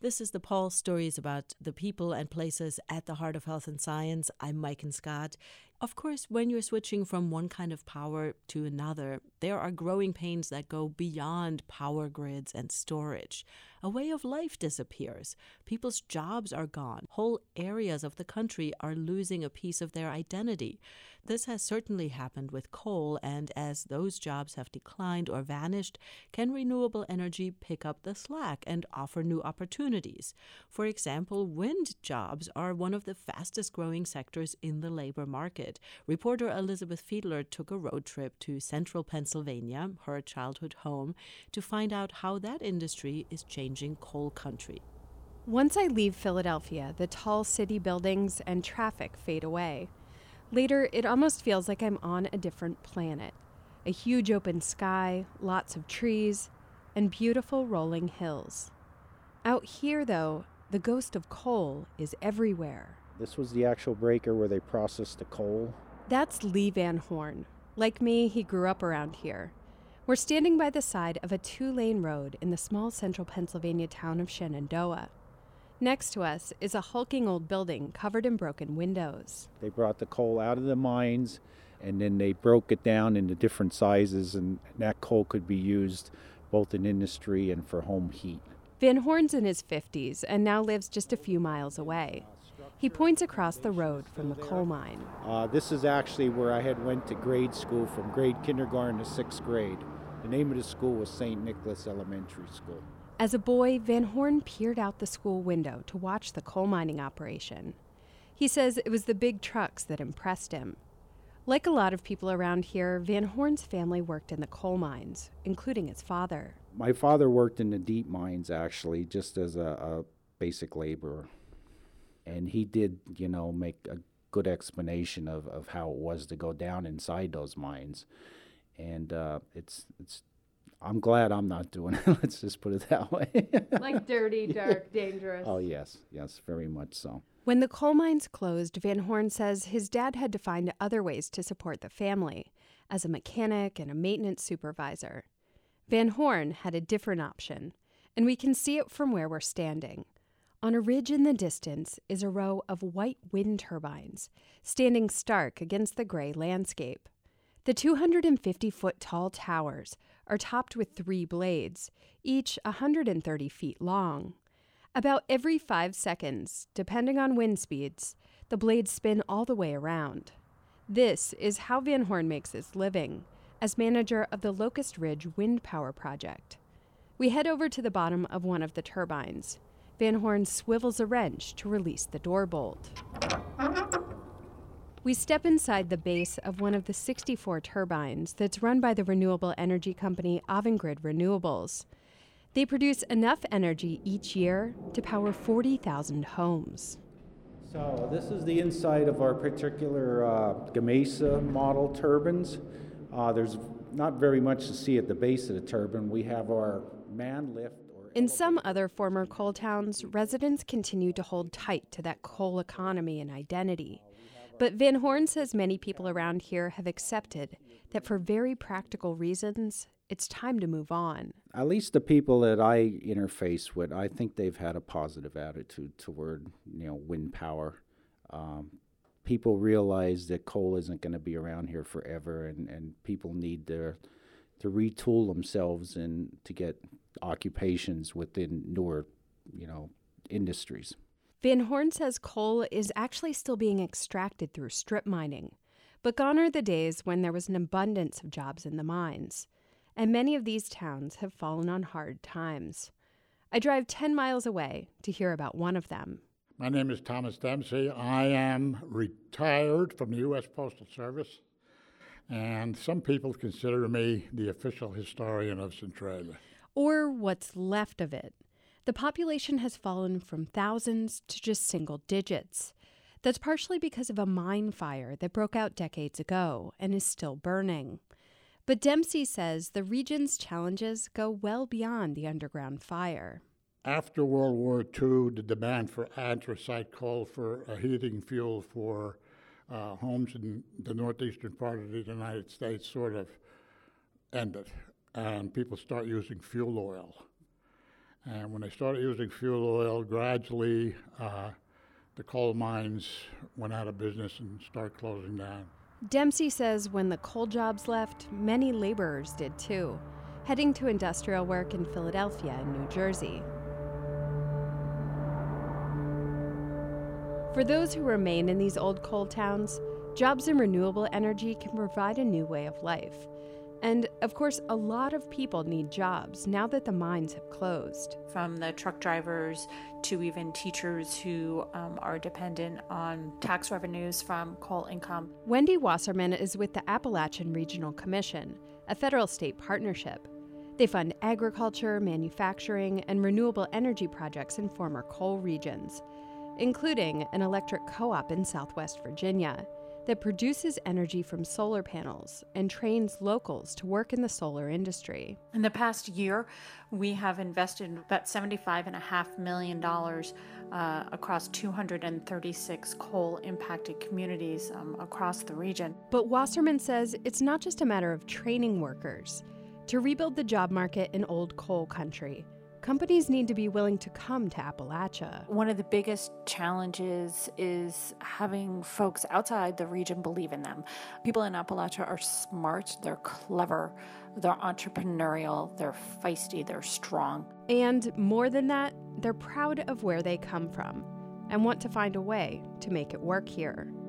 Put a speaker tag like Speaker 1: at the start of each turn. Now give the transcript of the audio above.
Speaker 1: This is the Pulse, stories about the people and places at the heart of health and science. I'm Maiken Scott. Of course, when you're switching from one kind of power to another, there are growing pains that go beyond power grids and storage. A way of life disappears. People's jobs are gone. Whole areas of the country are losing a piece of their identity. This has certainly happened with coal, and as those jobs have declined or vanished, can renewable energy pick up the slack and offer new opportunities? For example, wind jobs are one of the fastest growing sectors in the labor market. Reporter Elizabeth Fiedler took a road trip to central Pennsylvania, her childhood home, to find out how that industry is changing coal country.
Speaker 2: Once I leave Philadelphia, the tall city buildings and traffic fade away. Later, it almost feels like I'm on a different planet. A huge open sky, lots of trees, and beautiful rolling hills. Out here, though, the ghost of coal is everywhere.
Speaker 3: This was the actual breaker where they processed the coal.
Speaker 2: That's Lee Van Horn. Like me, he grew up around here. We're standing by the side of a 2-lane road in the small central Pennsylvania town of Shenandoah. Next to us is a hulking old building covered in broken windows.
Speaker 3: They brought the coal out of the mines, and then they broke it down into different sizes, and that coal could be used both in industry and for home heat.
Speaker 2: Van Horn's in his 50s and now lives just a few miles away. He points across the road from the coal mine.
Speaker 3: This is actually where I had went to grade school from grade kindergarten to 6th grade. The name of the school was St. Nicholas Elementary School.
Speaker 2: As a boy, Van Horn peered out the school window to watch the coal mining operation. He says it was the big trucks that impressed him. Like a lot of people around here, Van Horn's family worked in the coal mines, including his father.
Speaker 3: My father worked in the deep mines, actually, just as a basic laborer. And he did, make a good explanation of how it was to go down inside those mines. And I'm glad I'm not doing it. Let's just put it that way.
Speaker 2: Like dirty, dark, dangerous.
Speaker 3: Oh, yes, very much so.
Speaker 2: When the coal mines closed, Van Horn says his dad had to find other ways to support the family, as a mechanic and a maintenance supervisor. Van Horn had a different option, and we can see it from where we're standing. On a ridge in the distance is a row of white wind turbines, standing stark against the gray landscape. The 250-foot-tall towers are topped with 3 blades, each 130 feet long. About every 5 seconds, depending on wind speeds, the blades spin all the way around. This is how Van Horn makes his living, as manager of the Locust Ridge Wind Power Project. We head over to the bottom of one of the turbines. Van Horn swivels a wrench to release the door bolt. We step inside the base of one of the 64 turbines that's run by the renewable energy company Avangrid Renewables. They produce enough energy each year to power 40,000 homes.
Speaker 3: So this is the inside of our particular Gamesa model turbines. There's not very much to see at the base of the turbine. We have our man lift.
Speaker 2: In some other former coal towns, residents continue to hold tight to that coal economy and identity. But Van Horn says many people around here have accepted that for very practical reasons, it's time to move on.
Speaker 3: At least the people that I interface with, I think they've had a positive attitude toward, wind power. People realize that coal isn't going to be around here forever, and people need to retool themselves and to get occupations within newer, industries.
Speaker 2: Van Horn says coal is actually still being extracted through strip mining, but gone are the days when there was an abundance of jobs in the mines, and many of these towns have fallen on hard times. I drive 10 miles away to hear about one of them.
Speaker 4: My name is Thomas Dempsey. I am retired from the U.S. Postal Service, and some people consider me the official historian of Centralia.
Speaker 2: Or what's left of it. The population has fallen from thousands to just single digits. That's partially because of a mine fire that broke out decades ago and is still burning. But Dempsey says the region's challenges go well beyond the underground fire.
Speaker 4: After World War II, the demand for anthracite coal for a heating fuel for homes in the northeastern part of the United States sort of ended, and people start using fuel oil. And when they started using fuel oil, gradually the coal mines went out of business and started closing down.
Speaker 2: Dempsey says when the coal jobs left, many laborers did too, heading to industrial work in Philadelphia and New Jersey. For those who remain in these old coal towns, jobs in renewable energy can provide a new way of life. And, of course, a lot of people need jobs now that the mines have closed.
Speaker 5: From the truck drivers to even teachers who are dependent on tax revenues from coal income.
Speaker 2: Wendy Wasserman is with the Appalachian Regional Commission, a federal-state partnership. They fund agriculture, manufacturing, and renewable energy projects in former coal regions, including an electric co-op in Southwest Virginia that produces energy from solar panels and trains locals to work in the solar industry.
Speaker 5: In the past year, we have invested about $75.5 million across 236 coal-impacted communities across the region.
Speaker 2: But Wasserman says it's not just a matter of training workers. To rebuild the job market in old coal country, companies need to be willing to come to Appalachia.
Speaker 5: One of the biggest challenges is having folks outside the region believe in them. People in Appalachia are smart, they're clever, they're entrepreneurial, they're feisty, they're strong.
Speaker 2: And more than that, they're proud of where they come from and want to find a way to make it work here.